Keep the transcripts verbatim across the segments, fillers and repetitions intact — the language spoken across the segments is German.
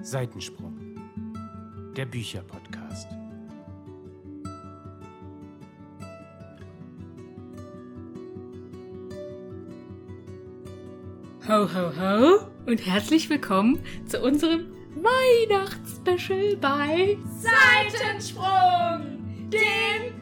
Seitensprung, der Bücherpodcast. Ho, ho, ho und herzlich willkommen zu unserem Weihnachtsspecial bei Seitensprung, dem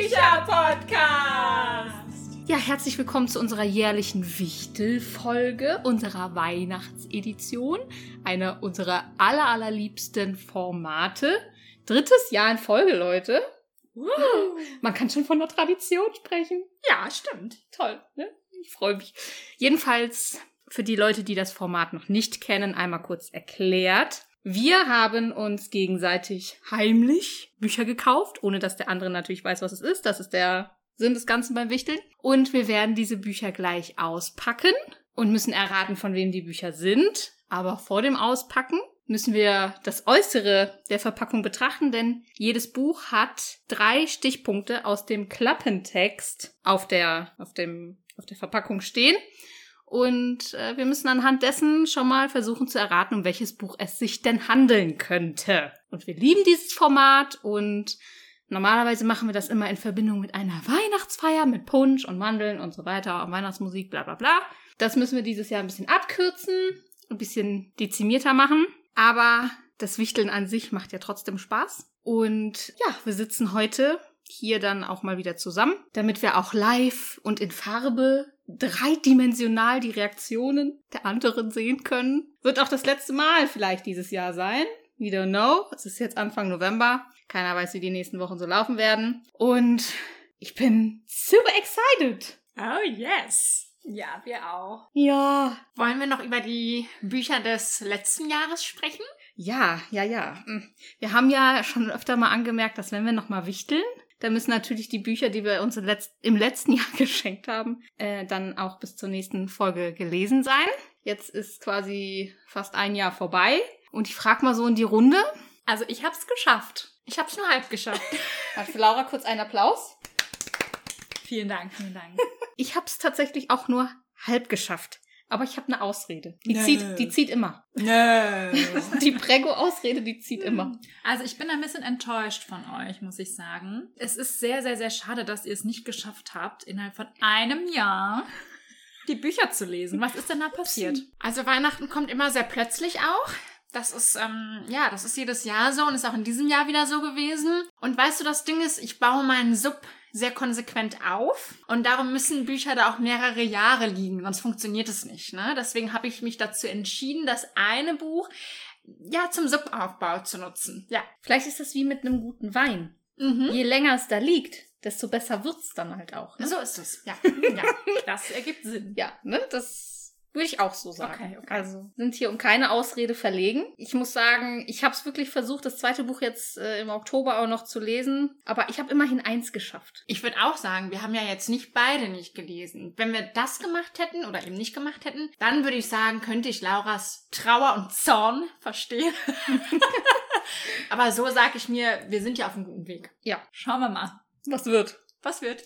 Bücherpodcast. Ja, herzlich willkommen zu unserer jährlichen Wichtel-Folge, unserer Weihnachtsedition, einer unserer aller, allerliebsten Formate. Drittes Jahr in Folge, Leute. Woo. Man kann schon von der Tradition sprechen. Ja, stimmt. Toll, ne? Ich freue mich. Jedenfalls, für die Leute, die das Format noch nicht kennen, einmal kurz erklärt. Wir haben uns gegenseitig heimlich Bücher gekauft, ohne dass der andere natürlich weiß, was es ist. Das ist der Sinn des Ganzen beim Wichteln. Und wir werden diese Bücher gleich auspacken und müssen erraten, von wem die Bücher sind. Aber vor dem Auspacken müssen wir das Äußere der Verpackung betrachten, denn jedes Buch hat drei Stichpunkte aus dem Klappentext auf der, auf dem, auf der Verpackung stehen. Und äh, wir müssen anhand dessen schon mal versuchen zu erraten, um welches Buch es sich denn handeln könnte. Und wir lieben dieses Format und normalerweise machen wir das immer in Verbindung mit einer Weihnachtsfeier, mit Punsch und Mandeln und so weiter, und Weihnachtsmusik, bla bla bla. Das müssen wir dieses Jahr ein bisschen abkürzen, ein bisschen dezimierter machen. Aber das Wichteln an sich macht ja trotzdem Spaß. Und ja, wir sitzen heute hier dann auch mal wieder zusammen, damit wir auch live und in Farbe dreidimensional die Reaktionen der anderen sehen können. Wird auch das letzte Mal vielleicht dieses Jahr sein. We don't know. Es ist jetzt Anfang November. Keiner weiß, wie die nächsten Wochen so laufen werden. Und ich bin super excited. Oh yes. Ja, wir auch. Ja. Wollen wir noch über die Bücher des letzten Jahres sprechen? Ja, ja, ja. Wir haben ja schon öfter mal angemerkt, dass wenn wir nochmal wichteln, dann müssen natürlich die Bücher, die wir uns im, Letz- im letzten Jahr geschenkt haben, äh, dann auch bis zur nächsten Folge gelesen sein. Jetzt ist quasi fast ein Jahr vorbei. Und ich frage mal so in die Runde. Also ich hab's geschafft. Ich hab's nur halb geschafft. Hat für Laura kurz einen Applaus. Vielen Dank, vielen Dank. Ich hab's tatsächlich auch nur halb geschafft. Aber ich habe eine Ausrede. Die Nö. zieht, die zieht immer. Nö. Die Prego-Ausrede, die zieht immer. Also ich bin ein bisschen enttäuscht von euch, muss ich sagen. Es ist sehr, sehr, sehr schade, dass ihr es nicht geschafft habt, innerhalb von einem Jahr die Bücher zu lesen. Was ist denn da passiert? Also Weihnachten kommt immer sehr plötzlich auch. Das ist, ähm, ja, das ist jedes Jahr so und ist auch in diesem Jahr wieder so gewesen. Und weißt du, das Ding ist, ich baue meinen Sub sehr konsequent auf und darum müssen Bücher da auch mehrere Jahre liegen, sonst funktioniert es nicht, ne? Deswegen habe ich mich dazu entschieden, das eine Buch, ja, zum Subaufbau zu nutzen. Ja. Vielleicht ist das wie mit einem guten Wein. Mhm. Je länger es da liegt, desto besser wird's dann halt auch. Ne? So ist es, ja. Ja, das ergibt Sinn. Ja, ne, das würde ich auch so sagen. Okay, okay. Also sind hier um keine Ausrede verlegen. Ich muss sagen, ich habe es wirklich versucht, das zweite Buch jetzt äh, im Oktober auch noch zu lesen. Aber ich habe immerhin eins geschafft. Ich würde auch sagen, wir haben ja jetzt nicht beide nicht gelesen. Wenn wir das gemacht hätten oder eben nicht gemacht hätten, dann würde ich sagen, könnte ich Lauras Trauer und Zorn verstehen. Aber so sage ich mir, wir sind ja auf einem guten Weg. Ja. Schauen wir mal. Was wird? Was wird?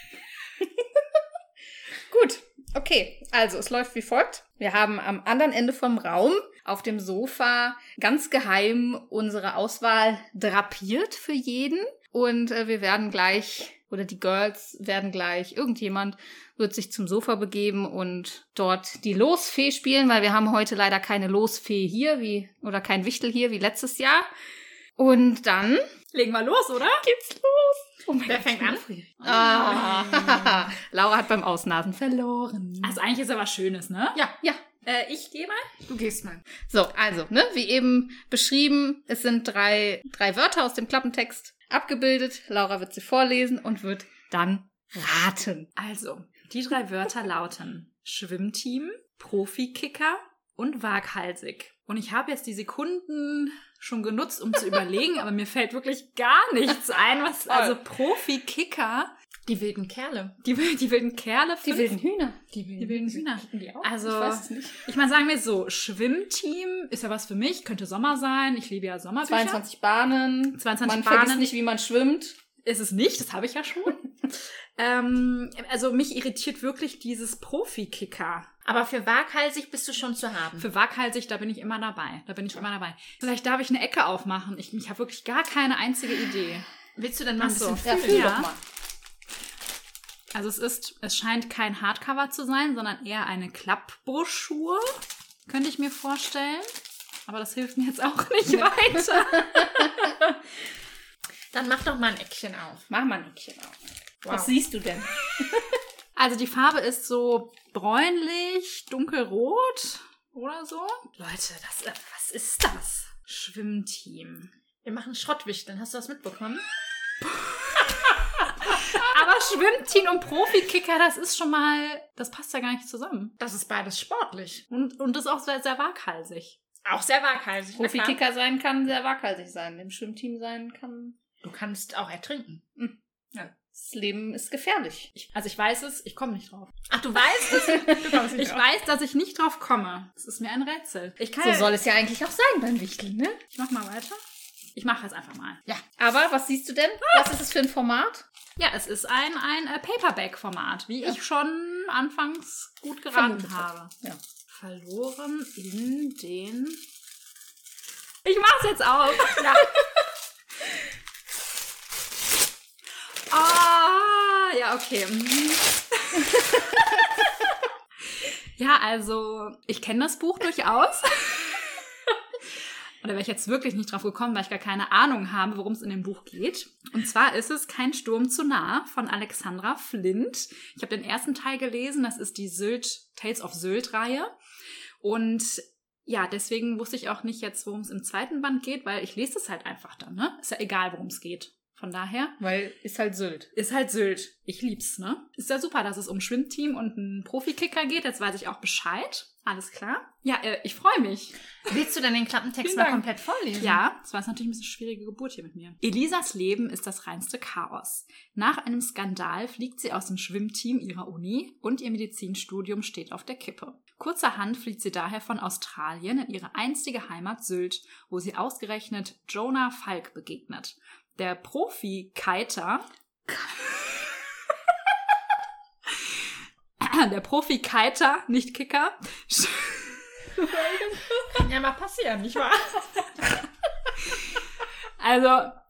Gut. Okay, also es läuft wie folgt. Wir haben am anderen Ende vom Raum auf dem Sofa ganz geheim unsere Auswahl drapiert für jeden. Und äh, wir werden gleich, oder die Girls werden gleich, irgendjemand wird sich zum Sofa begeben und dort die Losfee spielen, weil wir haben heute leider keine Losfee hier, wie oder kein Wichtel hier wie letztes Jahr. Und dann legen wir los, oder? Geht's los. Oh mein Wer Gott, fängt an? Ah. Laura hat beim Ausnasen verloren. Also eigentlich ist ja was Schönes, ne? Ja, ja. Äh, ich gehe mal, du gehst mal. So, also, ne, wie eben beschrieben, es sind drei, drei Wörter aus dem Klappentext abgebildet. Laura wird sie vorlesen und wird dann raten. Also, die drei Wörter lauten Schwimmteam, Profikicker und waghalsig. Und ich habe jetzt die Sekunden schon genutzt, um zu überlegen, aber mir fällt wirklich gar nichts ein, was, also Profi-Kicker, die wilden Kerle. Die, die wilden Kerle. Die fünf, wilden Hühner. Die wilden, die wilden Hühner. Die auch? Also, ich weiß es nicht. Ich meine, sagen wir so, Schwimmteam ist ja was für mich, könnte Sommer sein, ich liebe ja Sommerbücher. zweiundzwanzig Bahnen. zweiundzwanzig Man Bahnen. vergisst nicht, wie man schwimmt. Ist es nicht, das habe ich ja schon. ähm, also mich irritiert wirklich dieses Profi-Kicker. Aber für waghalsig bist du schon zu haben. Für waghalsig, da bin ich immer dabei. Da bin ich immer dabei. Vielleicht darf ich eine Ecke aufmachen. Ich, ich habe wirklich gar keine einzige Idee. Willst du denn mal ein Ach so. bisschen Ja, fühlen? ja. Doch mal. Also es ist, es scheint kein Hardcover zu sein, sondern eher eine Klappbroschur. Könnte ich mir vorstellen. Aber das hilft mir jetzt auch nicht weiter. Dann mach doch mal ein Eckchen auf. Mach mal ein Eckchen auf. Wow. Was siehst du denn? Also die Farbe ist so bräunlich, dunkelrot oder so. Leute, das, äh, was ist das? Schwimmteam. Wir machen Schrottwichteln. Hast du das mitbekommen? Aber Schwimmteam und Profikicker, das ist schon mal, das passt ja gar nicht zusammen. Das ist beides sportlich. Und, und das ist auch sehr, sehr waghalsig. Auch sehr waghalsig. na klar. Profikicker sein kann sehr waghalsig sein. Im Schwimmteam sein kann... Du kannst auch ertrinken. Ja. Das Leben ist gefährlich. Ich, also ich weiß es, ich komme nicht drauf. Ach, du weißt es? Du kommst nicht Ich drauf. weiß, dass ich nicht drauf komme. Das ist mir ein Rätsel. Ich kann So ja, soll es ja eigentlich auch sein beim Wichteln, ne? ich mach mal weiter. Ich mache jetzt einfach mal. Ja. Aber was siehst du denn? Was ist es für ein Format? Ja, es ist ein, ein äh, Paperback-Format, wie ich schon anfangs gut geraten Vermutet habe. Ja. Verloren in den... Ich mach's jetzt auf. Ja. Ah, ja, okay. Mhm. Ja, also, ich kenne das Buch durchaus. Oder wäre ich jetzt wirklich nicht drauf gekommen, weil ich gar keine Ahnung habe, worum es in dem Buch geht. Und zwar ist es Kein Sturm zu nah von Alexandra Flint. Ich habe den ersten Teil gelesen, das ist die Sylt, Tales of Sylt-Reihe. Und ja, deswegen wusste ich auch nicht jetzt, worum es im zweiten Band geht, weil ich lese es halt einfach dann, ne? Ist ja egal, worum es geht. Von daher Weil ist halt Sylt. ist halt Sylt. Ich lieb's, ne? Ist ja super, dass es um Schwimmteam und einen Profikicker geht. Jetzt weiß ich auch Bescheid. Alles klar. Ja, äh, ich freue mich. Willst du denn den Klappentext Vielen mal Dank. komplett vorlesen? Ja, es war jetzt natürlich ein bisschen schwierige Geburt hier mit mir. Elisas Leben ist das reinste Chaos. Nach einem Skandal fliegt sie aus dem Schwimmteam ihrer Uni und ihr Medizinstudium steht auf der Kippe. Kurzerhand fliegt sie daher von Australien in ihre einstige Heimat Sylt, wo sie ausgerechnet Jonah Falk begegnet. Der Profi-Kiter... Der Profi-Kiter, nicht Kicker... Kann ja mal passieren, nicht wahr? Also...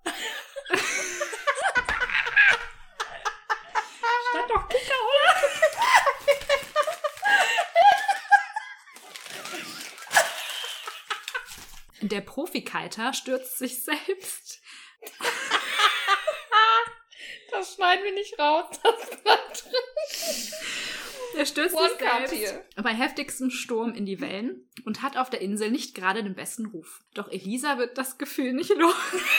Stand doch Kicker, oder? Der Profikiter stürzt sich selbst. Das schneiden wir nicht raus. Das bleibt drin. Er stürzt One sich Cut selbst hier. bei heftigstem Sturm in die Wellen und hat auf der Insel nicht gerade den besten Ruf. Doch Elisa wird das Gefühl nicht los.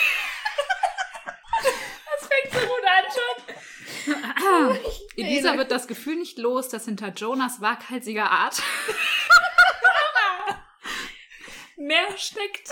Das fängt so gut an schon. Elisa wird das Gefühl nicht los, dass hinter Jonas waghalsiger Art mehr steckt.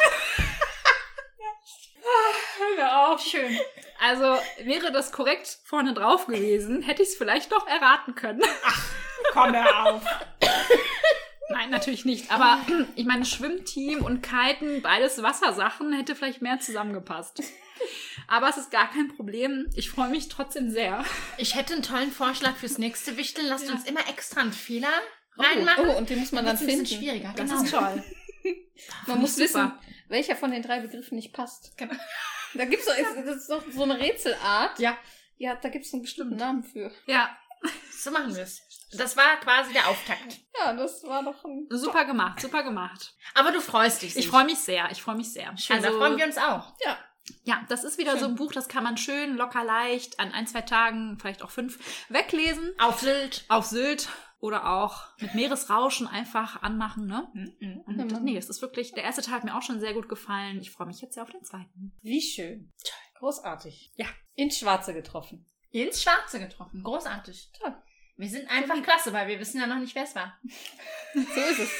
Hör auf. Schön. Also wäre das korrekt vorne drauf gewesen, hätte ich es vielleicht doch erraten können. Komm hör auf. Nein, natürlich nicht. Aber ich meine, Schwimmteam und Kiten, beides Wassersachen, hätte vielleicht mehr zusammengepasst. Aber es ist gar kein Problem. Ich freue mich trotzdem sehr. Ich hätte einen tollen Vorschlag fürs nächste Wichteln. Lasst Ja. uns immer extra einen Fehler Oh, reinmachen. oh, und den muss man dann Wird's ein bisschen finden. schwieriger. Das Genau. ist toll. Man muss ich super. wissen, welcher von den drei Begriffen nicht passt. Genau. Da gibt's doch, das ist doch so eine Rätselart. Ja, Ja, da gibt's einen bestimmten Namen für. Ja, so machen wir es. Das war quasi der Auftakt. Ja, das war doch ein... super gemacht, super gemacht. Aber du freust dich. Ich freue mich sehr, ich freue mich sehr. Schön, da freuen wir uns auch. Ja. Ja, das ist wieder Schön. so ein Buch, das kann man schön, locker, leicht an ein, zwei Tagen, vielleicht auch fünf, weglesen. Auf Sylt. Auf Sylt oder auch mit Meeresrauschen einfach anmachen, ne? Mhm. Und Ja, nee, es ist wirklich, der erste Teil hat mir auch schon sehr gut gefallen. Ich freue mich jetzt sehr auf den zweiten. Wie schön. Großartig. Ja. Ins Schwarze getroffen. Ins Schwarze getroffen. Großartig. Toll. Wir sind einfach klasse, weil wir wissen ja noch nicht, wer es war. So ist es.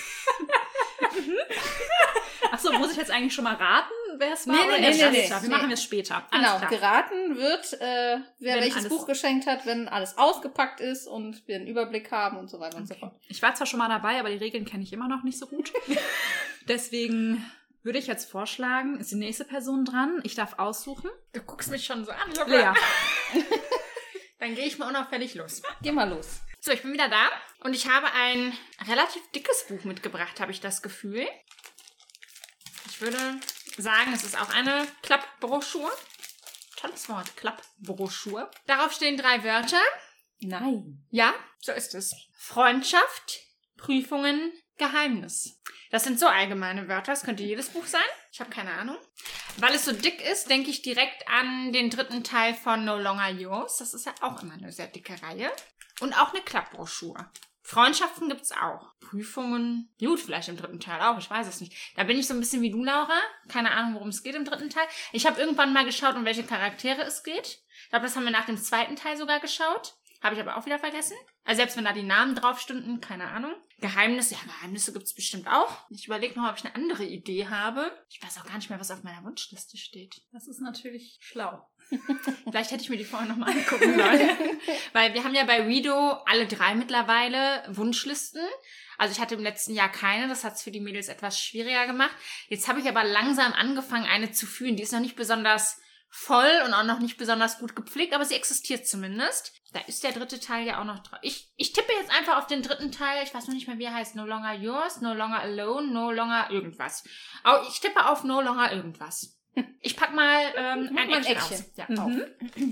Achso, muss ich jetzt eigentlich schon mal raten, wer es war? Nee, oder nee, erst nee, nee, später? Wir nee. machen es später. Alles Genau, klar. geraten wird, äh, wer Wenn welches alles- Buch geschenkt hat, wenn alles ausgepackt ist und wir einen Überblick haben und so weiter und so fort. Ich war zwar schon mal dabei, aber die Regeln kenne ich immer noch nicht so gut. Deswegen würde ich jetzt vorschlagen, ist die nächste Person dran. Ich darf aussuchen. Du guckst mich schon so an. Lea. Dann gehe ich mal unauffällig los. Geh mal los. So, ich bin wieder da Und ich habe ein relativ dickes Buch mitgebracht, habe ich das Gefühl. Ich würde sagen, es ist auch eine Klappbroschur. Tolles Wort, Klappbroschur. Darauf stehen drei Wörter. Nein. Ja, so ist es. Freundschaft, Prüfungen, Geheimnis. Das sind so allgemeine Wörter. Das könnte jedes Buch sein. Ich habe keine Ahnung. Weil es so dick ist, denke ich direkt an den dritten Teil von No Longer Yours. Das ist ja auch immer eine sehr dicke Reihe. Und auch eine Klappbroschur. Freundschaften gibt's auch. Prüfungen, gut, vielleicht im dritten Teil auch, ich weiß es nicht. Da bin ich so ein bisschen wie du, Laura. Keine Ahnung, worum es geht im dritten Teil. Ich habe irgendwann mal geschaut, um welche Charaktere es geht. Ich glaube, das haben wir nach dem zweiten Teil sogar geschaut. Habe ich aber auch wieder vergessen. Also selbst wenn da die Namen drauf stünden, keine Ahnung. Geheimnisse, ja, Geheimnisse gibt's bestimmt auch. Ich überlege noch, ob ich eine andere Idee habe. Ich weiß auch gar nicht mehr, was auf meiner Wunschliste steht. Das ist natürlich schlau. Vielleicht hätte ich mir die vorher nochmal angucken sollen. Weil wir haben ja bei Redo alle drei mittlerweile Wunschlisten. Also ich hatte im letzten Jahr keine. Das hat es für die Mädels etwas schwieriger gemacht. Jetzt habe ich aber langsam angefangen, eine zu fühlen. Die ist noch nicht besonders voll und auch noch nicht besonders gut gepflegt, aber sie existiert zumindest. Da ist der dritte Teil ja auch noch drauf. Ich, ich tippe jetzt einfach auf den dritten Teil. Ich weiß noch nicht mehr, wie er heißt. No Longer Yours, No Longer Alone, No Longer irgendwas. Oh, ich tippe auf No Longer irgendwas. Ich pack mal ähm, ein ein Action, Action. aus. Ja, Mhm. auf.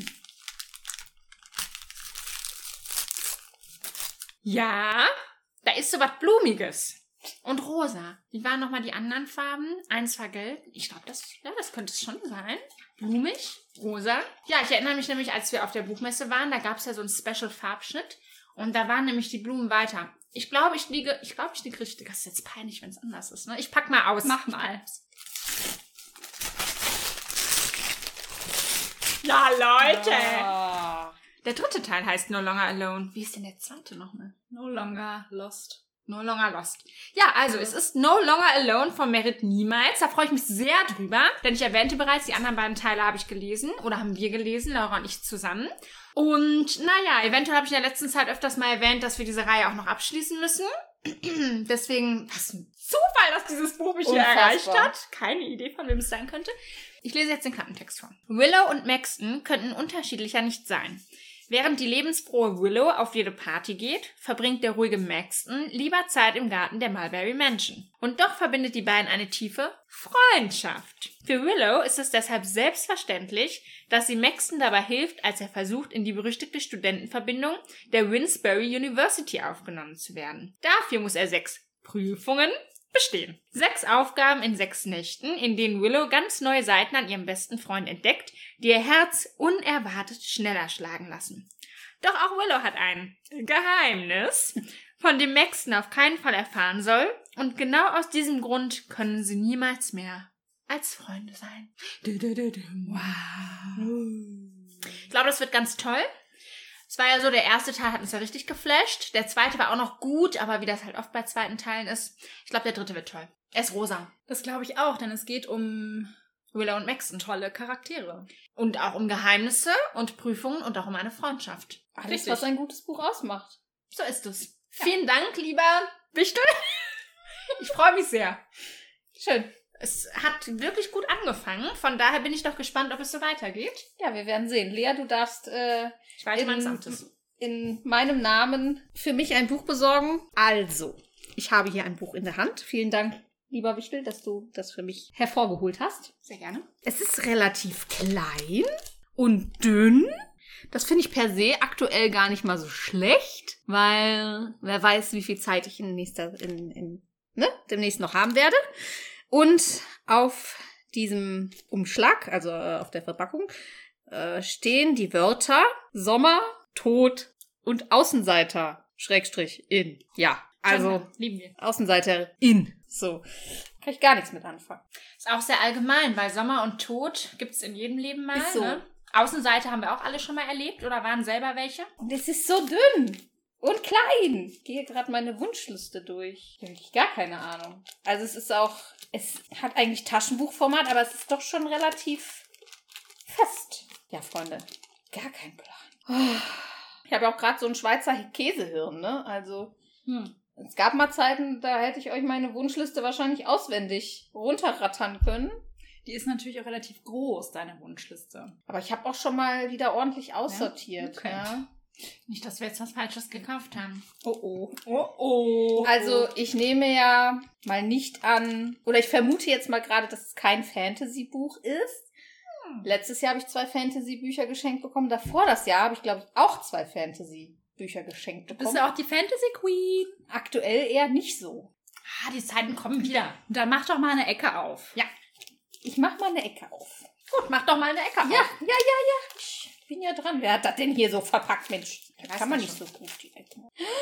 Ja, da ist so was Blumiges. Und rosa. Wie waren nochmal die anderen Farben? Eins war gelb. Ich glaube, das, ja, das könnte es schon sein. Blumig, rosa. Ja, ich erinnere mich nämlich, als wir auf der Buchmesse waren, da gab es ja so einen Special-Farbschnitt. Und da waren nämlich die Blumen weiter. Ich glaube, ich liege, ich glaube, ich liege richtig. Das ist jetzt peinlich, wenn es anders ist, ne? Ich pack mal aus. Mach mal. Ja, Leute! Ah. Der dritte Teil heißt No Longer Alone. Wie ist denn der zweite nochmal? No Longer Lost. No Longer Lost. Ja, also es ist No Longer Alone von Merit Niemals. Da freue ich mich sehr drüber, denn ich erwähnte bereits, die anderen beiden Teile habe ich gelesen oder haben wir gelesen, Laura und ich zusammen. Und naja, eventuell habe ich in der letzten Zeit öfters mal erwähnt, dass wir diese Reihe auch noch abschließen müssen. Deswegen, was ein Zufall, dass dieses Buch mich hier Unfassbar. erreicht hat. Keine Idee, von wem es sein könnte. Ich lese jetzt den Klappentext vor. Willow und Maxton könnten unterschiedlicher nicht sein. Während die lebensfrohe Willow auf jede Party geht, verbringt der ruhige Maxton lieber Zeit im Garten der Mulberry Mansion. Und doch verbindet die beiden eine tiefe Freundschaft. Für Willow ist es deshalb selbstverständlich, dass sie Maxton dabei hilft, als er versucht, in die berüchtigte Studentenverbindung der Winsbury University aufgenommen zu werden. Dafür muss er sechs Prüfungen bestehen. Sechs Aufgaben in sechs Nächten, in denen Willow ganz neue Seiten an ihrem besten Freund entdeckt, die ihr Herz unerwartet schneller schlagen lassen. Doch auch Willow hat ein Geheimnis, von dem Maxton auf keinen Fall erfahren soll, und genau aus diesem Grund können sie niemals mehr als Freunde sein. Wow. Ich glaube, das wird ganz toll. Es war ja so, der erste Teil hat uns ja richtig geflasht. Der zweite war auch noch gut, aber wie das halt oft bei zweiten Teilen ist, ich glaube, der dritte wird toll. Er ist rosa. Das glaube ich auch, denn es geht um Willow und Maxton. tolle Charaktere. Und auch um Geheimnisse und Prüfungen und auch um eine Freundschaft. Alles, Richtig. was ein gutes Buch ausmacht. So ist es. Ja. Vielen Dank, lieber Wichtel. Ich freue mich sehr. Schön. Es hat wirklich gut angefangen. Von daher bin ich doch gespannt, ob es so weitergeht. Ja, wir werden sehen. Lea, du darfst äh, Ich weiß in, meines Amtes. in meinem Namen für mich ein Buch besorgen. Also, ich habe hier ein Buch in der Hand. Vielen Dank, lieber Wichtel, dass du das für mich hervorgeholt hast. Sehr gerne. Es ist relativ klein und dünn. Das finde ich per se aktuell gar nicht mal so schlecht, weil wer weiß, wie viel Zeit ich in nächster, in, in, ne, demnächst noch haben werde. Und auf diesem Umschlag, also äh, auf der Verpackung, äh, stehen die Wörter Sommer, Tod und Außenseiter, Schrägstrich, in. Ja, also Schön, lieben wir. Außenseiter in. So, kann ich gar nichts mit anfangen. Ist auch sehr allgemein, weil Sommer und Tod gibt es in jedem Leben mal. Ist so. Ne? Außenseite haben wir auch alle schon mal erlebt oder waren selber welche. Und es ist so dünn und klein. Ich gehe gerade meine Wunschliste durch. Ich habe wirklich gar keine Ahnung. Also es ist auch, es hat eigentlich Taschenbuchformat, aber es ist doch schon relativ fest. Ja, Freunde, gar kein Plan. Ich habe auch gerade so ein Schweizer Käsehirn, ne? Also Hm. es gab mal Zeiten, da hätte ich euch meine Wunschliste wahrscheinlich auswendig runterrattern können. Die ist natürlich auch relativ groß, deine Wunschliste. Aber ich habe auch schon mal wieder ordentlich aussortiert. Okay. Ja. Nicht, dass wir jetzt was Falsches gekauft haben. Oh oh. Oh oh. Also ich nehme ja mal nicht an, oder ich vermute jetzt mal gerade, dass es kein Fantasy-Buch ist. Hm. Letztes Jahr habe ich zwei Fantasy-Bücher geschenkt bekommen. Davor das Jahr habe ich, glaube ich, auch zwei Fantasy-Bücher geschenkt bekommen. Du bist ja auch die Fantasy-Queen. Aktuell eher nicht so. Ah, die Zeiten kommen wieder. Und dann mach doch mal eine Ecke auf. Ja, ich mach mal eine Ecke auf. Gut, mach doch mal eine Ecke Ja, auf. ja, ja, ja. Ich bin ja dran. Wer hat das denn hier so verpackt, Mensch? Da weiß kann man das nicht schon. so gut die Ecke.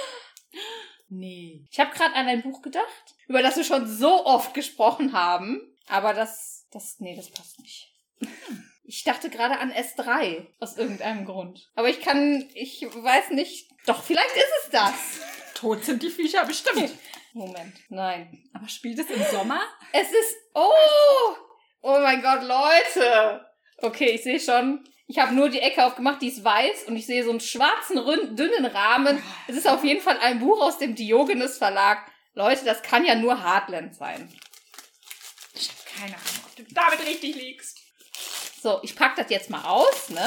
Nee. Ich habe gerade an ein Buch gedacht, über das wir schon so oft gesprochen haben. Aber das, das, nee, das passt nicht. Ich dachte gerade an S drei, aus irgendeinem Grund. Aber ich kann, ich weiß nicht. Doch, vielleicht ist es das. Tot sind die Viecher bestimmt. Moment, nein. Aber spielt es im Sommer? Es ist, oh, oh mein Gott, Leute. Okay, ich sehe schon. Ich habe nur die Ecke aufgemacht, die ist weiß und ich sehe so einen schwarzen, ründen, dünnen Rahmen. Es ist auf jeden Fall ein Buch aus dem Diogenes Verlag. Leute, das kann ja nur Heartland sein. Ich habe keine Ahnung, ob du damit richtig liegst. So, ich pack das jetzt mal aus, ne?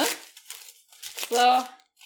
So.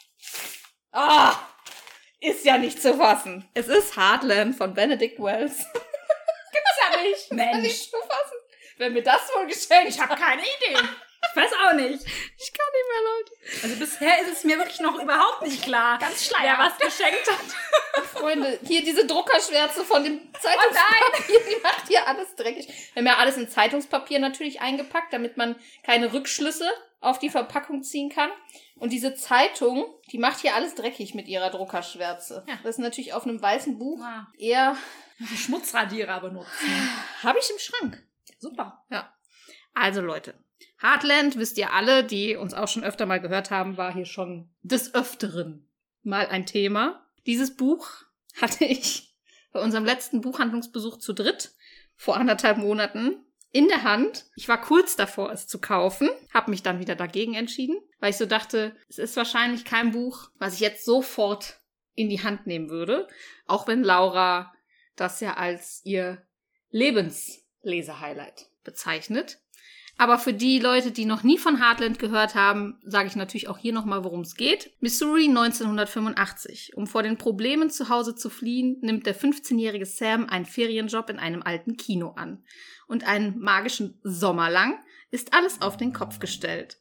Ah, ist ja nicht zu fassen. Es ist Heartland von Benedict Wells. Gibt's ja nicht. Kann Mensch, nicht zu fassen. Wer mir das wohl geschenkt ich habe keine Idee. Ich weiß auch nicht. Ich kann nicht mehr, Leute. Also bisher ist es mir wirklich noch überhaupt nicht klar, Ganz wer schleierhaft. was geschenkt hat. Freunde, hier diese Druckerschwärze von dem Zeitungspapier, die macht hier alles dreckig. Wir haben ja alles in Zeitungspapier natürlich eingepackt, damit man keine Rückschlüsse auf die Verpackung ziehen kann. Und diese Zeitung, die macht hier alles dreckig mit ihrer Druckerschwärze. Ja. Das ist natürlich auf einem weißen Buch Ah. eher... Die Schmutzradierer benutzen. Habe ich im Schrank. Super. Ja. Also Leute, Heartland, wisst ihr alle, die uns auch schon öfter mal gehört haben, war hier schon des Öfteren mal ein Thema. Dieses Buch hatte ich bei unserem letzten Buchhandlungsbesuch zu dritt vor anderthalb Monaten in der Hand. Ich war kurz davor, es zu kaufen, habe mich dann wieder dagegen entschieden, weil ich so dachte, es ist wahrscheinlich kein Buch, was ich jetzt sofort in die Hand nehmen würde, auch wenn Laura das ja als ihr Lebensleser-Highlight bezeichnet. Aber für die Leute, die noch nie von Heartland gehört haben, sage ich natürlich auch hier nochmal, worum es geht. Missouri neunzehnhundertfünfundachtzig. Um vor den Problemen zu Hause zu fliehen, nimmt der fünfzehnjährige Sam einen Ferienjob in einem alten Kino an. Und einen magischen Sommer lang ist alles auf den Kopf gestellt.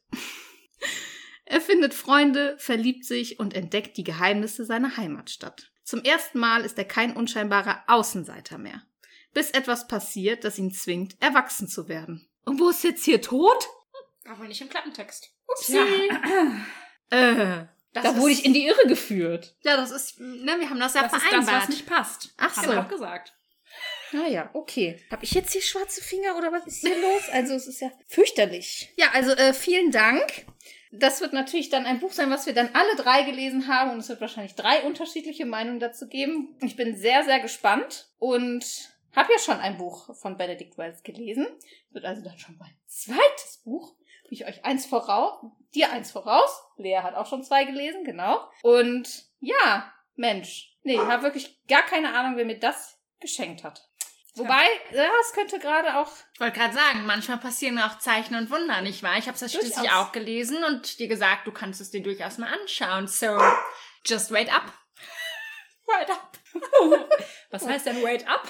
Er findet Freunde, verliebt sich und entdeckt die Geheimnisse seiner Heimatstadt. Zum ersten Mal ist er kein unscheinbarer Außenseiter mehr. Bis etwas passiert, das ihn zwingt, erwachsen zu werden. Und wo ist jetzt hier tot? Aber nicht im Klappentext. Upsi. Ja. Äh, Das da ist- wurde ich in die Irre geführt. Ja, das ist, ne, wir haben das ja Das ist vereinbart. das, was nicht passt. Ach Haben so. wir auch gesagt. Naja, okay. Habe ich jetzt hier schwarze Finger oder was ist hier los? Also es ist ja fürchterlich. Ja, also äh, vielen Dank. Das wird natürlich dann ein Buch sein, was wir dann alle drei gelesen haben. Und es wird wahrscheinlich drei unterschiedliche Meinungen dazu geben. Ich bin sehr, sehr gespannt und habe ja schon ein Buch von Benedict Wells gelesen. Wird also dann schon mein zweites Buch. Bin ich euch eins voraus, dir eins voraus. Lea hat auch schon zwei gelesen, genau. Und ja, Mensch. Nee, ich habe wirklich gar keine Ahnung, wer mir das geschenkt hat. Wobei, ja, es könnte gerade auch... Ich wollte gerade sagen, manchmal passieren auch Zeichen und Wunder, nicht wahr? Ich habe es ja Durchaus. schließlich auch gelesen und dir gesagt, du kannst es dir durchaus mal anschauen. So, just wait up. Wait up. Was heißt denn wait up?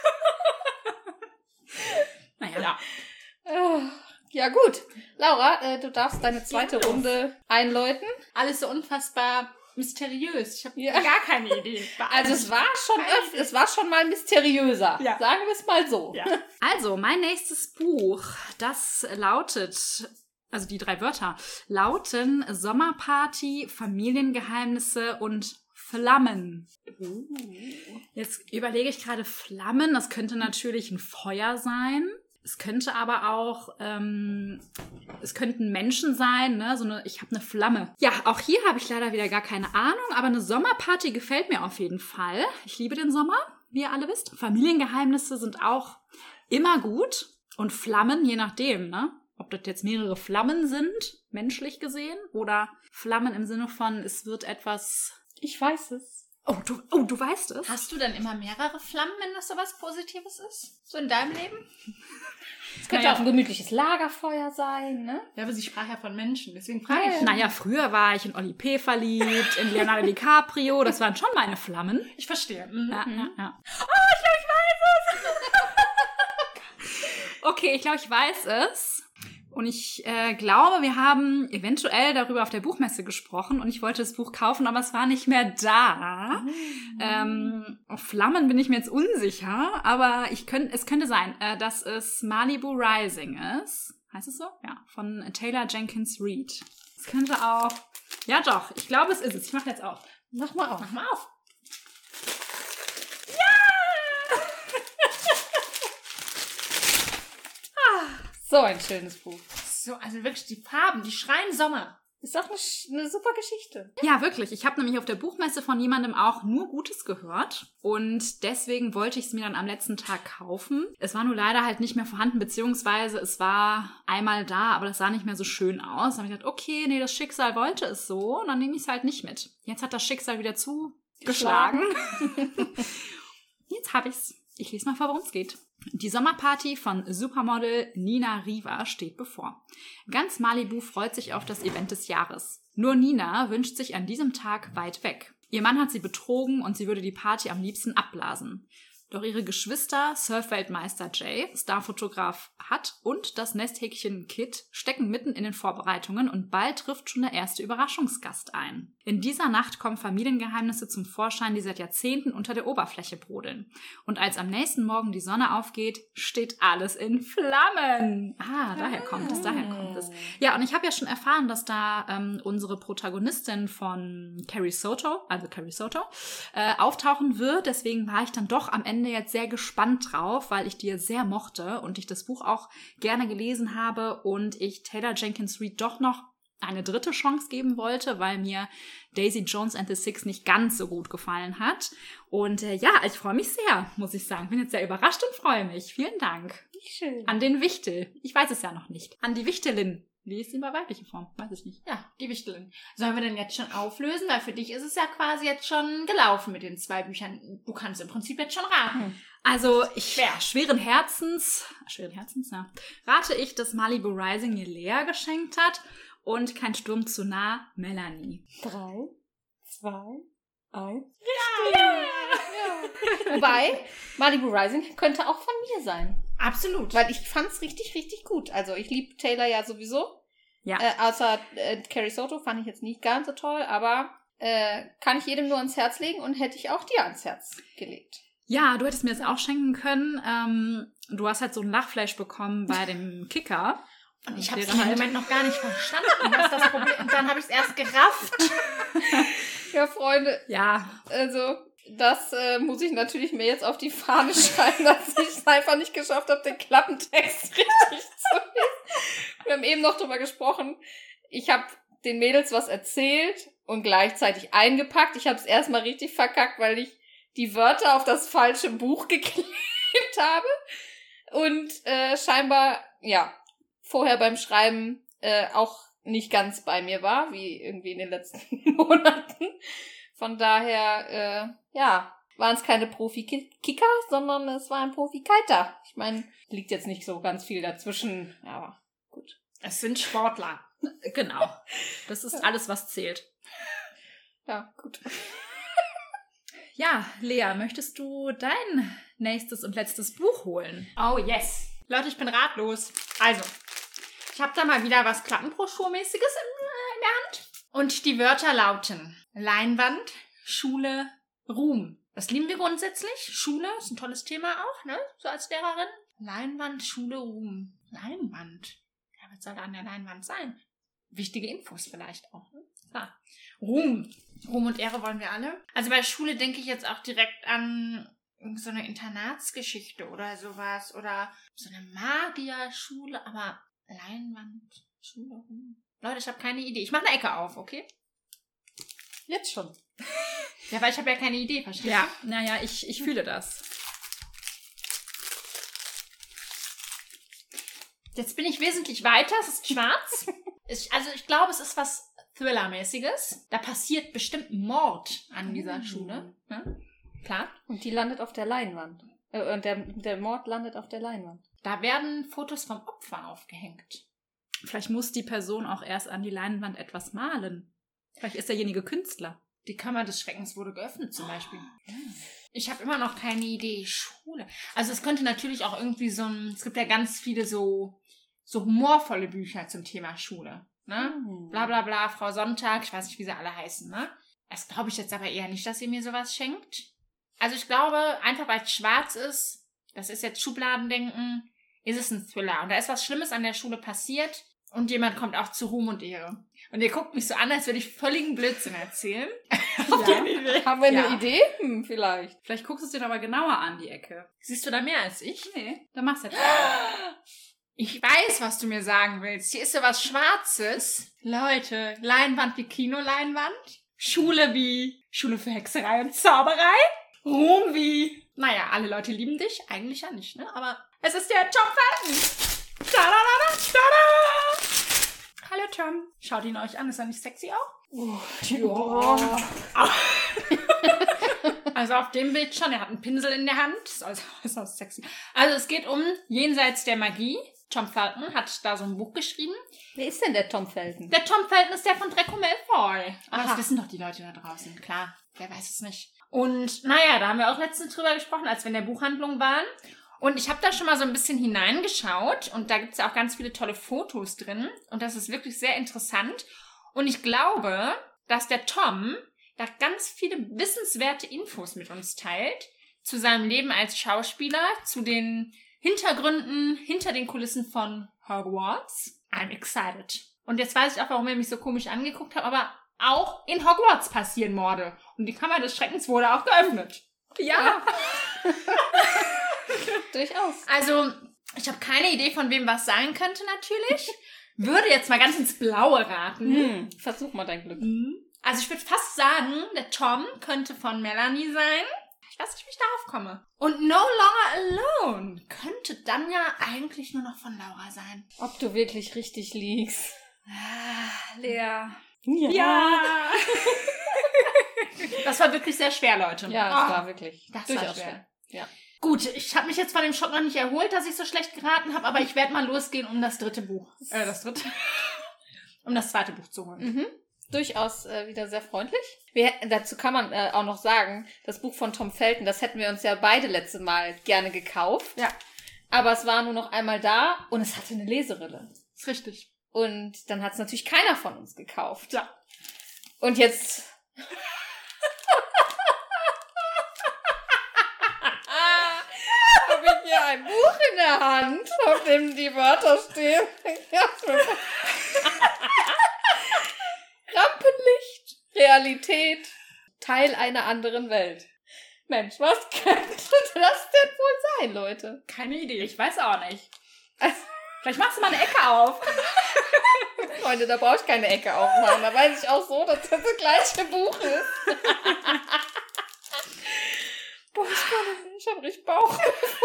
Naja. Ja. Äh, ja gut. Laura, äh, du darfst deine zweite los. Runde einläuten. Alles so unfassbar mysteriös. Ich habe Ja. gar keine Idee. Also es war schon öf- es war schon mal mysteriöser. Ja. Sagen wir es mal so. Ja. Also, mein nächstes Buch, das lautet, also die drei Wörter, lauten Sommerparty, Familiengeheimnisse und Flammen. Jetzt überlege ich gerade Flammen, das könnte natürlich ein Feuer sein. Es könnte aber auch, ähm, es könnten Menschen sein, ne? So eine, ich habe eine Flamme. Ja, auch hier habe ich leider wieder gar keine Ahnung, aber eine Sommerparty gefällt mir auf jeden Fall. Ich liebe den Sommer, wie ihr alle wisst. Familiengeheimnisse sind auch immer gut. Und Flammen, je nachdem, ne? Ob das jetzt mehrere Flammen sind, menschlich gesehen, oder Flammen im Sinne von, es wird etwas... Ich weiß es. Oh, du, oh, du weißt es? Hast du dann immer mehrere Flammen, wenn das so was Positives ist? So in deinem Leben? Es könnte Naja. auch ein gemütliches Lagerfeuer sein, ne? Ja, aber sie sprach ja von Menschen, deswegen frage ich. Naja, früher war ich in Oli P. verliebt, in Leonardo DiCaprio. Das waren schon meine Flammen. Ich verstehe. Mhm. Ja, ja, ja. Oh, ich glaube, ich weiß es. Okay, ich glaube, ich weiß es. Und ich äh, glaube, wir haben eventuell darüber auf der Buchmesse gesprochen und ich wollte das Buch kaufen, aber es war nicht mehr da. Mhm. Ähm, auf Flammen bin ich mir jetzt unsicher, aber ich könnt, es könnte sein, äh, dass es Malibu Rising ist. Heißt es so? Ja, von Taylor Jenkins Reid. Es könnte auch... Ja doch, ich glaube, es ist es. Ich mache jetzt auf. Mach mal auf. Mach mal auf. So ein schönes Buch. So, also wirklich die Farben, die schreien Sommer. Ist doch eine, sch- eine super Geschichte. Ja, wirklich. Ich habe nämlich auf der Buchmesse von jemandem auch nur Gutes gehört und deswegen wollte ich es mir dann am letzten Tag kaufen. Es war nur leider halt nicht mehr vorhanden, beziehungsweise es war einmal da, aber das sah nicht mehr so schön aus. Dann habe ich gedacht, okay, nee, das Schicksal wollte es so und dann nehme ich es halt nicht mit. Jetzt hat das Schicksal wieder zugeschlagen. Jetzt habe ich's. Ich lese mal vor, worum es geht. Die Sommerparty von Supermodel Nina Riva steht bevor. Ganz Malibu freut sich auf das Event des Jahres. Nur Nina wünscht sich an diesem Tag weit weg. Ihr Mann hat sie betrogen und sie würde die Party am liebsten abblasen. Doch ihre Geschwister, Surfweltmeister Jay, Starfotograf Hut und das Nesthäkchen Kit stecken mitten in den Vorbereitungen und bald trifft schon der erste Überraschungsgast ein. In dieser Nacht kommen Familiengeheimnisse zum Vorschein, die seit Jahrzehnten unter der Oberfläche brodeln. Und als am nächsten Morgen die Sonne aufgeht, steht alles in Flammen. Ah, daher kommt es, daher kommt es. Ja, und ich habe ja schon erfahren, dass da ähm, unsere Protagonistin von Carrie Soto, also Carrie Soto, äh, auftauchen wird. Deswegen war ich dann doch am Ende jetzt sehr gespannt drauf, weil ich die sehr mochte und ich das Buch auch gerne gelesen habe und ich Taylor Jenkins Reid doch noch eine dritte Chance geben wollte, weil mir Daisy Jones and the Six nicht ganz so gut gefallen hat. Und äh, ja, ich freue mich sehr, muss ich sagen. Bin jetzt sehr überrascht und freue mich. Vielen Dank. Wie schön. An den Wichtel. Ich weiß es ja noch nicht. An die Wichtelin. Wie ist sie bei weiblicher Form? Weiß ich nicht. Ja, die Wichtelin. Sollen wir denn jetzt schon auflösen? Weil für dich ist es ja quasi jetzt schon gelaufen mit den zwei Büchern. Du kannst im Prinzip jetzt schon raten. Also, ich Schwer. schweren Herzens, schweren Herzens, ja, rate ich, dass Malibu Rising mir Lea geschenkt hat und Kein Sturm zu nah Melanie. Drei, zwei, eins. Ja. Wobei, Malibu Rising könnte auch von mir sein. Absolut. Weil ich fand's richtig, richtig gut. Also ich liebe Taylor ja sowieso. Ja. Äh, außer äh, Carrie Soto fand ich jetzt nicht ganz so toll, aber äh, kann ich jedem nur ans Herz legen und hätte ich auch dir ans Herz gelegt. Ja, du hättest mir das auch schenken können. Ähm, du hast halt so ein Lachfleisch bekommen bei dem Kicker. Und ich habe es Wäre im halt- Moment noch gar nicht verstanden, was das Problem ist. Und dann habe ich es erst gerafft. Ja, Freunde, Ja, also das äh, muss ich natürlich mir jetzt auf die Fahne schreiben, dass ich es einfach nicht geschafft habe, den Klappentext richtig zu lesen. Wir haben eben noch drüber gesprochen. Ich habe den Mädels was erzählt und gleichzeitig eingepackt. Ich habe es erstmal richtig verkackt, weil ich die Wörter auf das falsche Buch geklebt habe. Und äh, scheinbar, ja, vorher beim Schreiben äh, auch nicht ganz bei mir war, wie irgendwie in den letzten Monaten. Von daher, äh, ja, waren es keine Profi-Kicker, sondern es war ein Profi-Kiter. Ich meine, liegt jetzt nicht so ganz viel dazwischen, aber gut. Es sind Sportler. genau. Das ist alles, was zählt. Ja, gut. Ja, Lea, möchtest du dein nächstes und letztes Buch holen? Oh yes. Leute, ich bin ratlos. Also, ich habe da mal wieder was Klappenbroschurmäßiges in, äh, in der Hand. Und die Wörter lauten Leinwand, Schule, Ruhm. Das lieben wir grundsätzlich. Schule ist ein tolles Thema auch, ne? So als Lehrerin. Leinwand, Schule, Ruhm. Leinwand. Ja, was soll da an der Leinwand sein? Wichtige Infos vielleicht auch. Ne? Ja. Ruhm. Ruhm und Ehre wollen wir alle. Also bei Schule denke ich jetzt auch direkt an so eine Internatsgeschichte oder sowas. Oder so eine Magierschule. Aber Leinwand, Schule, Ruhm. Leute, ich habe keine Idee. Ich mache eine Ecke auf, okay? Jetzt schon. Ja, weil ich habe ja keine Idee, verstehst du? Ja, naja, ich, ich fühle das. Jetzt bin ich wesentlich weiter. Es ist schwarz. ich, also ich glaube, es ist was Thriller-mäßiges. Da passiert bestimmt ein Mord an dieser Mhm. Schule. Ne? Klar. Und die landet auf der Leinwand. Äh, und der, der Mord landet auf der Leinwand. Da werden Fotos vom Opfer aufgehängt. Vielleicht muss die Person auch erst an die Leinwand etwas malen. Vielleicht ist derjenige Künstler. Die Kammer des Schreckens wurde geöffnet zum Beispiel. Ich habe immer noch keine Idee. Schule. Also es könnte natürlich auch irgendwie so ein... Es gibt ja ganz viele so, so humorvolle Bücher zum Thema Schule. Ne? Mhm. Bla bla bla, Frau Sonntag. Ich weiß nicht, wie sie alle heißen. Ne? Das glaube ich jetzt aber eher nicht, dass ihr mir sowas schenkt. Also ich glaube, einfach weil es schwarz ist, das ist jetzt Schubladendenken, ist es ein Thriller. Und da ist was Schlimmes an der Schule passiert und jemand kommt auch zu Ruhm und Ehre. Und ihr guckt mich so an, als würde ich völligen Blödsinn erzählen. Habt ihr eine Idee? Haben wir eine Ja. Idee? Hm, vielleicht. Vielleicht guckst du es dir aber genauer an, die Ecke. Siehst du da mehr als ich? Nee, dann machst du jetzt. Ich weiß, was du mir sagen willst. Hier ist so was Schwarzes. Leute, Leinwand wie Kinoleinwand. Schule wie Schule für Hexerei und Zauberei. Ruhm wie... Naja, alle Leute lieben dich. Eigentlich ja nicht, ne? Aber es ist der Tom Felton. Tada, tada. Hallo Tom. Schaut ihn euch an. Ist er nicht sexy auch? Oh, ja. Also auf dem Bild schon. Er hat einen Pinsel in der Hand. Also ist auch sexy. Also es geht um Jenseits der Magie. Tom Felton hat da so ein Buch geschrieben. Wer ist denn der Tom Felton? Der Tom Felton ist der von Draco Malfoy. Aber Aha. das wissen doch die Leute da draußen. Klar, wer weiß es nicht. Und naja, da haben wir auch letztens drüber gesprochen, als wir in der Buchhandlung waren. Und ich habe da schon mal so ein bisschen hineingeschaut. Und da gibt's ja auch ganz viele tolle Fotos drin. Und das ist wirklich sehr interessant. Und ich glaube, dass der Tom da ganz viele wissenswerte Infos mit uns teilt. Zu seinem Leben als Schauspieler, zu den Hintergründen, hinter den Kulissen von Hogwarts. I'm excited. Und jetzt weiß ich auch, warum er mich so komisch angeguckt hat, aber auch in Hogwarts passieren Morde. Und die Kammer des Schreckens wurde auch geöffnet. Ja. Durchaus. Also, ich habe keine Idee, von wem was sein könnte natürlich. Würde jetzt mal ganz ins Blaue raten. Hm, versuch mal dein Glück. Also ich würde fast sagen, der Tom könnte von Melanie sein. Ich weiß nicht, wie ich darauf komme. Und No Longer Alone könnte dann ja eigentlich nur noch von Laura sein. Ob du wirklich richtig liegst. Ah, Lea. Ja. Das war wirklich sehr schwer, Leute. Ja, das Oh, war wirklich das war durchaus schwer. schwer. Ja. Gut, ich habe mich jetzt von dem Schock noch nicht erholt, dass ich so schlecht geraten habe, aber ich werde mal losgehen, um das dritte Buch. Äh, das dritte. um das zweite Buch zu holen. Mhm. Durchaus äh, wieder sehr freundlich. Wir, dazu kann man äh, auch noch sagen, das Buch von Tom Felton, das hätten wir uns ja beide letzte Mal gerne gekauft. Ja. Aber es war nur noch einmal da und es hatte eine Leserille. Ist richtig. Und dann hat es natürlich keiner von uns gekauft. Ja. Und jetzt... habe ich hier ein Buch in der Hand, auf dem die Wörter stehen. Rampenlicht, Realität, Teil einer anderen Welt. Mensch, was könnte das denn wohl sein, Leute? Keine Idee. Ich weiß auch nicht. Vielleicht machst du mal eine Ecke auf. Freunde, da brauche ich keine Ecke aufmachen. Da weiß ich auch so, dass das das gleiche Buch ist. Boah, ich kann nicht. Ich habe richtig Bauch.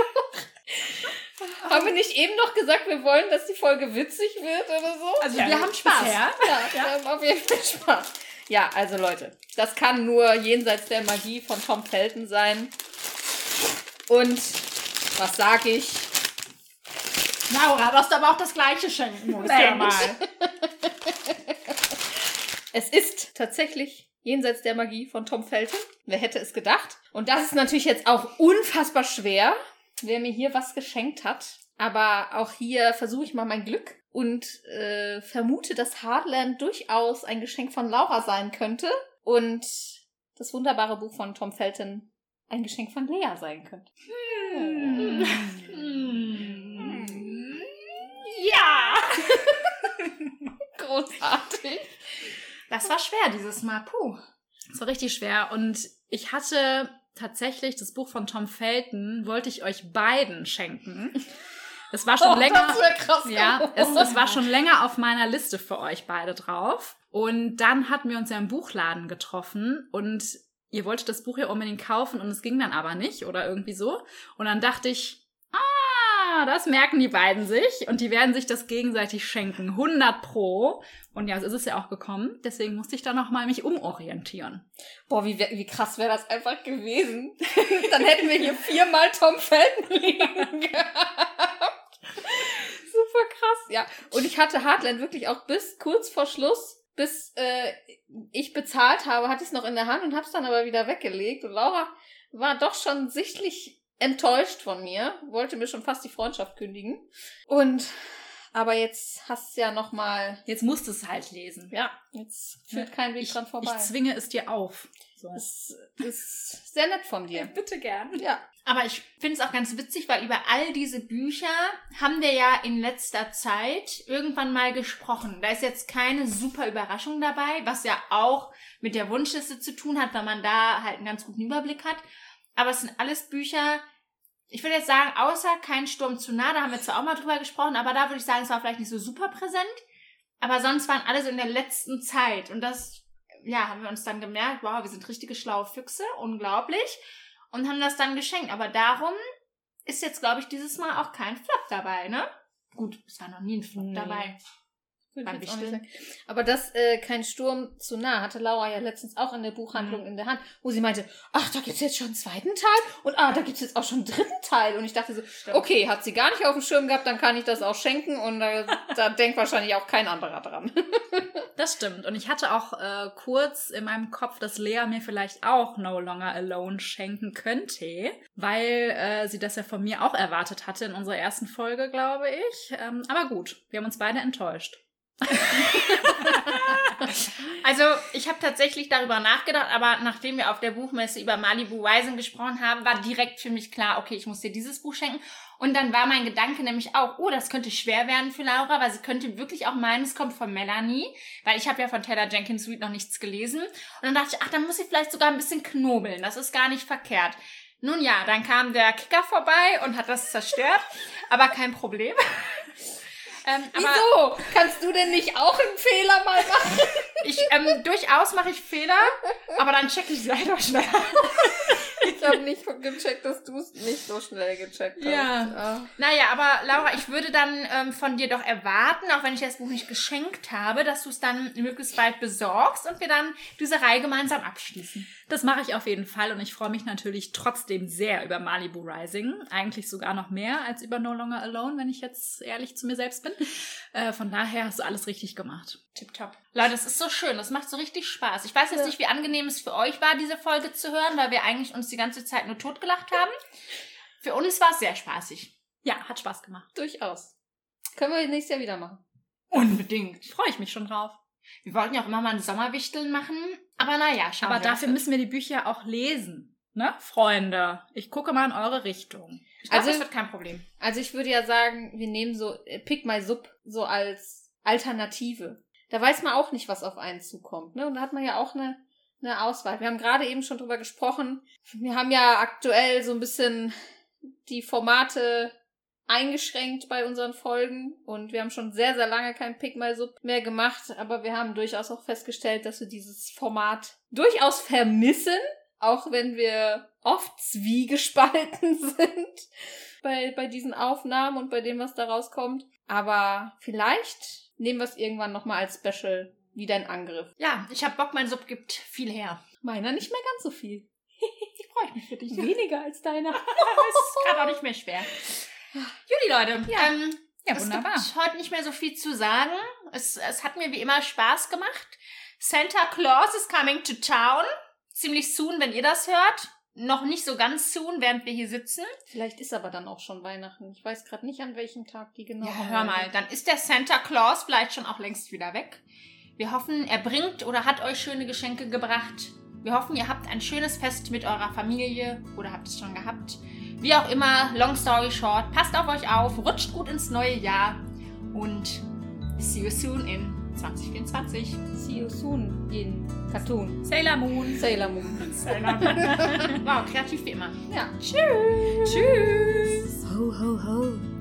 Haben wir nicht eben noch gesagt, wir wollen, dass die Folge witzig wird oder so? Also wir haben Spaß. Bisher. Ja, wir haben auf jeden Fall Spaß. Ja, also Leute, das kann nur Jenseits der Magie von Tom Felton sein. Und was sag ich? Laura, du hast aber auch das Gleiche schenken musst. Ja mal. Es ist tatsächlich Jenseits der Magie von Tom Felton. Wer hätte es gedacht? Und das ist natürlich jetzt auch unfassbar schwer, wer mir hier was geschenkt hat. Aber auch hier versuche ich mal mein Glück und äh, vermute, dass Heartland durchaus ein Geschenk von Laura sein könnte. Und das wunderbare Buch von Tom Felton ein Geschenk von Lea sein könnte. Hm. Ja. Großartig. Das war schwer dieses Mal. Puh. Das war richtig schwer. Und ich hatte tatsächlich das Buch von Tom Felton, wollte ich euch beiden schenken. Es war schon Oh, länger. das wär krass. Ja, es, es war schon länger auf meiner Liste für euch beide drauf. Und dann hatten wir uns ja im Buchladen getroffen und ihr wolltet das Buch ja unbedingt kaufen und es ging dann aber nicht oder irgendwie so. Und dann dachte ich, ah, Ja, das merken die beiden sich und die werden sich das gegenseitig schenken. hundert pro. Und ja, so ist es ja auch gekommen. Deswegen musste ich da nochmal mich umorientieren. Boah, wie, wie krass wäre das einfach gewesen. Dann hätten wir hier viermal Tom Felton liegen gehabt. Super krass, ja. Und ich hatte Heartland wirklich auch bis kurz vor Schluss, bis äh, ich bezahlt habe, hatte ich es noch in der Hand und habe es dann aber wieder weggelegt. Und Laura war doch schon sichtlich enttäuscht von mir, wollte mir schon fast die Freundschaft kündigen. Und aber jetzt hast du ja noch mal. Jetzt musst du es halt lesen. Ja, jetzt führt kein Weg ich, dran vorbei. Ich zwinge es dir auf. So. Das ist sehr nett von dir. Ja, bitte gern. Ja. Aber ich finde es auch ganz witzig, weil über all diese Bücher haben wir ja in letzter Zeit irgendwann mal gesprochen. Da ist jetzt keine super Überraschung dabei, was ja auch mit der Wunschliste zu tun hat, weil man da halt einen ganz guten Überblick hat. Aber es sind alles Bücher, ich würde jetzt sagen, außer Kein Sturm zu nah, da haben wir zwar auch mal drüber gesprochen, aber da würde ich sagen, es war vielleicht nicht so super präsent. Aber sonst waren alle so in der letzten Zeit. Und das, ja, haben wir uns dann gemerkt, wow, wir sind richtige schlaue Füchse, unglaublich. Und haben das dann geschenkt. Aber darum ist jetzt, glaube ich, dieses Mal auch kein Flop dabei, ne? Gut, es war noch nie ein Flop nee. dabei. Beim Wichteln. Aber das äh, Kein Sturm zu nah hatte Laura ja letztens auch in der Buchhandlung mhm. in der Hand, wo sie meinte, ach, da gibt's jetzt schon einen zweiten Teil und ah, da gibt's jetzt auch schon einen dritten Teil. Und ich dachte so, Stimmt. okay, hat sie gar nicht auf dem Schirm gehabt, dann kann ich das auch schenken und äh, da denkt wahrscheinlich auch kein anderer dran. Das stimmt. Und ich hatte auch äh, kurz in meinem Kopf, dass Lea mir vielleicht auch No Longer Alone schenken könnte, weil äh, sie das ja von mir auch erwartet hatte in unserer ersten Folge, glaube ich. Ähm, aber gut, wir haben uns beide enttäuscht. Also ich habe tatsächlich darüber nachgedacht, aber nachdem wir auf der Buchmesse über Malibu Rising gesprochen haben, war direkt für mich klar, okay, ich muss dir dieses Buch schenken. Und dann war mein Gedanke nämlich auch, oh, das könnte schwer werden für Laura, weil sie könnte wirklich auch meinen, es kommt von Melanie, weil ich habe ja von Taylor Jenkins Reid noch nichts gelesen. Und dann dachte ich, ach, dann muss ich vielleicht sogar ein bisschen knobeln, das ist gar nicht verkehrt. Nun ja, dann kam der Kicker vorbei und hat das zerstört, aber kein Problem. Ähm, Wieso? Kannst du denn nicht auch einen Fehler mal machen? Ich, ähm, durchaus mache ich Fehler, aber dann checke ich sie halt auch schneller. Ich habe nicht gecheckt, dass du es nicht so schnell gecheckt hast. Ja. ja. Naja, aber Laura, ich würde dann ähm, von dir doch erwarten, auch wenn ich das Buch nicht geschenkt habe, dass du es dann möglichst bald besorgst und wir dann diese Reihe gemeinsam abschließen. Das mache ich auf jeden Fall und ich freue mich natürlich trotzdem sehr über Malibu Rising. Eigentlich sogar noch mehr als über No Longer Alone, wenn ich jetzt ehrlich zu mir selbst bin. Äh, von daher hast du alles richtig gemacht. Tipptopp. Leute, das ist so schön, das macht so richtig Spaß. Ich weiß jetzt ja. nicht, wie angenehm es für euch war, diese Folge zu hören, weil wir eigentlich uns die ganze Zeit nur totgelacht haben. Für uns war es sehr spaßig. Ja, hat Spaß gemacht. Durchaus. Können wir nächstes Jahr wieder machen. Unbedingt. Freue ich mich schon drauf. Wir wollten ja auch immer mal ein Sommerwichteln machen, aber naja, schauen Aber wir. dafür müssen wir die Bücher auch lesen, ne, Freunde? Ich gucke mal in eure Richtung. Ich glaube, also, das wird kein Problem. Also ich würde ja sagen, wir nehmen so äh, Pick My Sub so als Alternative. Da weiß man auch nicht, was auf einen zukommt, ne? Und da hat man ja auch eine, eine Auswahl. Wir haben gerade eben schon drüber gesprochen. Wir haben ja aktuell so ein bisschen die Formate eingeschränkt bei unseren Folgen und wir haben schon sehr, sehr lange kein Pick My Sub mehr gemacht, aber wir haben durchaus auch festgestellt, dass wir dieses Format durchaus vermissen, auch wenn wir oft zwiegespalten sind bei, bei diesen Aufnahmen und bei dem, was da rauskommt. Aber vielleicht nehmen wir es irgendwann nochmal als Special wieder in Angriff. Ja, ich hab Bock, mein Sub gibt viel her. Meiner nicht mehr ganz so viel. Freue mich für dich. Weniger als deiner. Das ist gerade auch nicht mehr schwer. Judy, Leute, ja, ähm, ja es wunderbar. gibt heute nicht mehr so viel zu sagen. Es, es hat mir wie immer Spaß gemacht. Santa Claus is coming to town. Ziemlich soon, wenn ihr das hört. Noch nicht so ganz soon, während wir hier sitzen. Vielleicht ist aber dann auch schon Weihnachten. Ich weiß gerade nicht, an welchem Tag die genau. Ja, hör mal, dann ist der Santa Claus vielleicht schon auch längst wieder weg. Wir hoffen, er bringt oder hat euch schöne Geschenke gebracht. Wir hoffen, ihr habt ein schönes Fest mit eurer Familie oder habt es schon gehabt. Wie auch immer, long story short, passt auf euch auf, rutscht gut ins neue Jahr und see you soon in zwanzig vierundzwanzig. See you soon in Cartoon. Sailor Moon. Sailor Moon. Sailor Moon. Wow, kreativ wie immer. Ja. Tschüss. Tschüss. Ho, ho, ho.